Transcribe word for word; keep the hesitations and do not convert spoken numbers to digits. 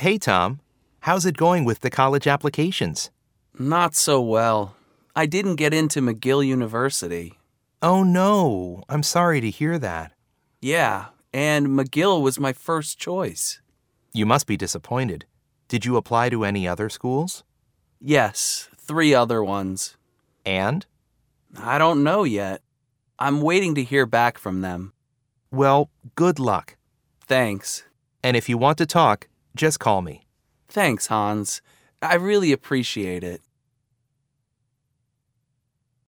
Hey, Tom. How's it going with the college applications? Not so well. I didn't get into McGill University. Oh, no. I'm sorry to hear that. Yeah, and McGill was my first choice. You must be disappointed. Did you apply to any other schools? Yes, three other ones. And? I don't know yet. I'm waiting to hear back from them. Well, good luck. Thanks. And if you want to talk, just call me. Thanks, Hans. I really appreciate it.